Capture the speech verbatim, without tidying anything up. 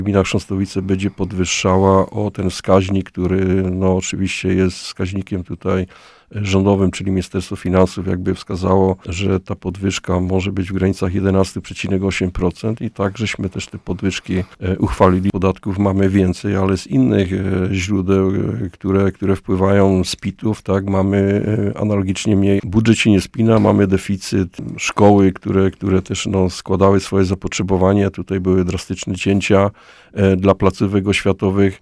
Gmina Chrząstowice będzie podwyższała o ten wskaźnik, który no oczywiście jest wskaźnikiem tutaj rządowym, czyli Ministerstwo Finansów jakby wskazało, że ta podwyżka może być w granicach jedenaście przecinek osiem procent i tak żeśmy też te podwyżki uchwalili. Podatków mamy więcej, ale z innych źródeł, które, które wpływają z pitów, tak, mamy analogicznie mniej. Budżet się nie spina, mamy deficyt. Szkoły, które, które też no, składały swoje zapotrzebowanie, tutaj były drastyczne cięcia dla placówek oświatowych.